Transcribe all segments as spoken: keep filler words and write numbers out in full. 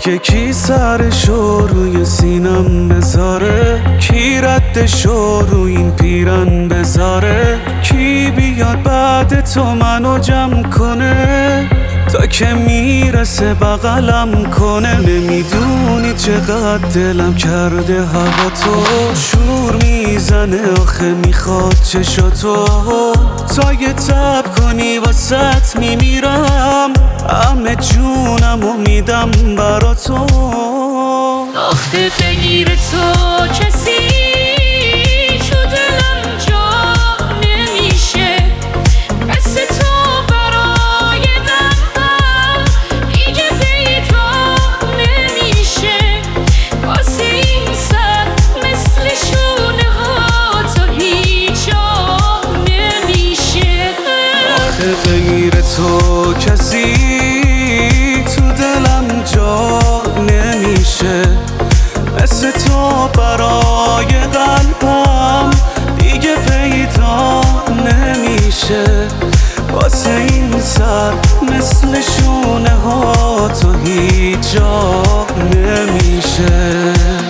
دیگه کی سرشو روی سینم بذاره، کی ردشو روی این پیرن بذاره، کی بیاد بعد تو منو جمع کنه تا که میرسه بغلم کنه. نمیدونی چقدر دلم کرده هوا تو، شور میزنه آخه میخواد چشاتو، تا یه تب کنی واسط میمیرم، همه جونم و میدم برا تو. آخه بگیر تو کسی تو دلم جا نمیشه، مثل تو برای قلبم دیگه پیدا نمیشه، واسه این سر مثل شونه ها تا هیچ جا نمیشه. آخه بگیر تو کسی تو دلم جا نمیشه، مثل تو برای قلبم دیگه پیدا نمیشه، واسه این سر مثل شونه ها تو هیچ جا نمیشه.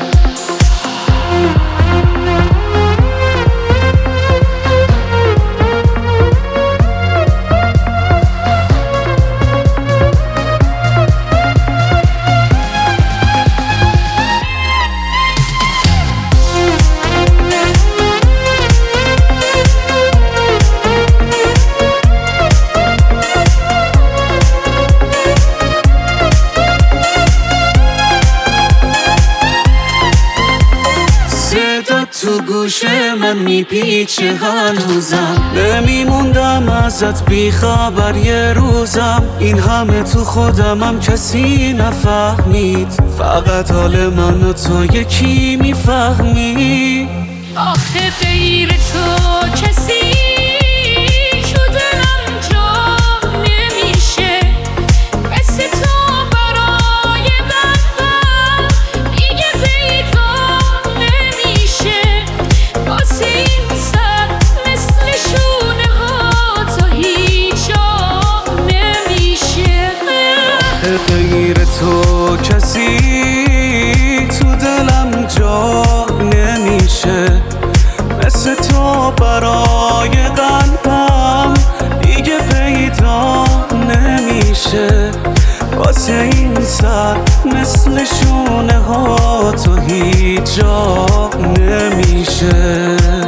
تو گوش من میپیچه هنوزم، نمیموندم ازت بیخبر یه روزم، این همه تو خودمم کسی نفهمید، فقط حال من و تو یکی میفهمی. آخه غیر تو کسی تو دلم جا نمیشه، مثل تو برای قلبم دیگه پیدا نمیشه، واسه این سر مثل شونه ها تا هیچ جا نمیشه. آخه غیر تو کسی تو دلم جا نمیشه، مثل تو برای قلبم دیگه پیدا نمیشه، واسه این سر مثل شونه ها تو هیچ جا نمیشه.